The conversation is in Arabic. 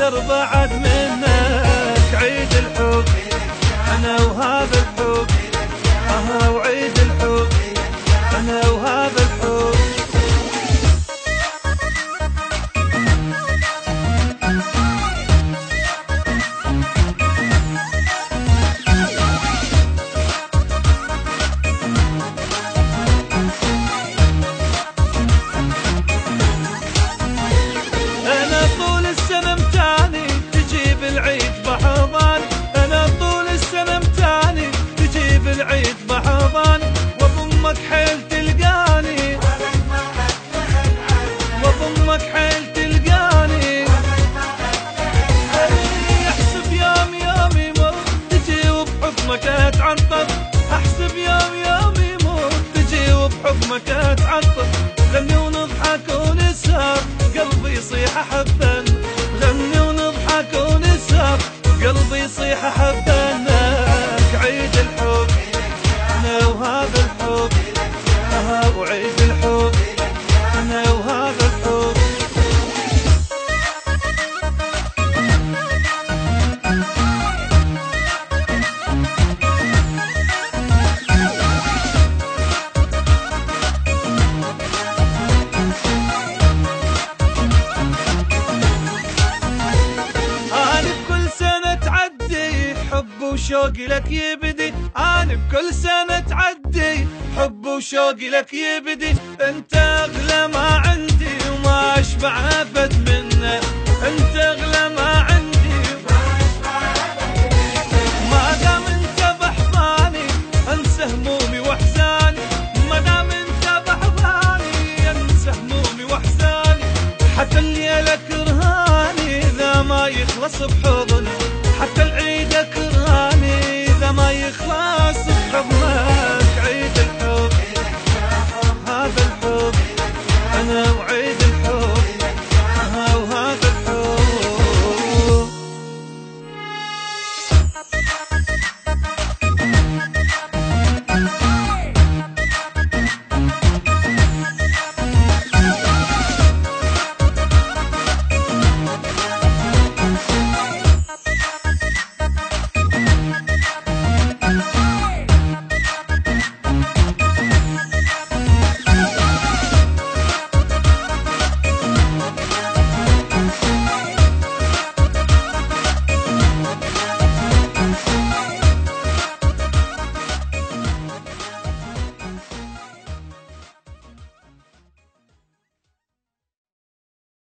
اكثر بعد منك. عيد الحب انا وهذا الحب، وعيد الحب انا وهذا الحب. العيد بحضاني وضمك حيل تلقاني، وضمك حيل تلقاني. احسب يوم يوم يمر تجي وبحضنك اتعطر، احسب يوم يوم يمر تجي وبحضنك اتعطر. غني ونضحك ونسهر قلبي يصيح احبن، غني ونضحك ونسهر قلبي يصيح احبنك. عيد الحب انا وهذا الحب، وعيد الحب انا وهذا الحب. انا بكل سنة تعدي حب وشوقي لك يبدي، أنا بكل سنة تعدي حب وشوقي لك يبدي. أنت أغلى ما عندي وما أشبع أبد منه، أنت أغلى ما عندي ما دام أنت بحضاني أنسى همومي وأحزاني، ما دام أنت بحضاني أنسى همومي وأحزاني. حتى اللي لك رهاني إذا ما يخلص بحب